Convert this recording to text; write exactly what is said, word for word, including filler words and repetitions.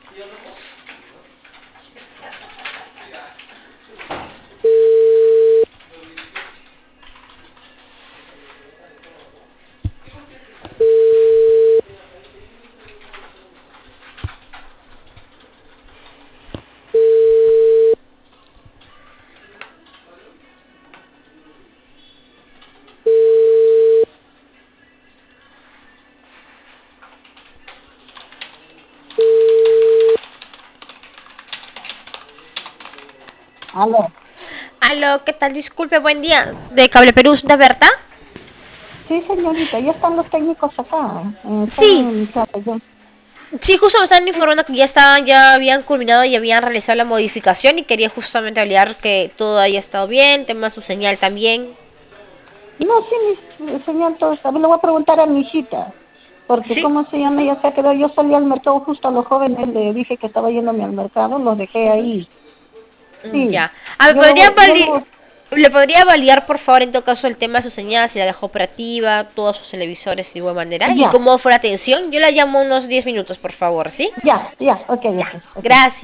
Aló. Aló, ¿qué tal? Disculpe, buen día. ¿De Cable Perú, de Berta? Sí, señorita, ya están los técnicos acá. eh, están Sí, en, claro, yo- sí, justo me están sí, informando que ya estaban, ya habían culminado y habían realizado la modificación y quería justamente hablar que todo haya estado bien, tema su señal también. no, sí, mi señor, todo está bien. Le voy a preguntar a mi hijita, porque Sí, ¿cómo se llama? Ella se ha quedado, yo salí al mercado justo a los jóvenes, le dije que estaba yéndome al mercado, los dejé ahí. mm, Sí, ya. A ver, yo le ¿podría voy, yo le vali- voy, ¿le podría validar, por favor, en todo caso, el tema de su señal, si la dejó operativa, todos sus televisores de igual manera? ¿Y ya, cómo fue la atención? Yo la llamo unos diez minutos, por favor, ¿sí? ya, ya, ok, Ya. ok, ok. Gracias.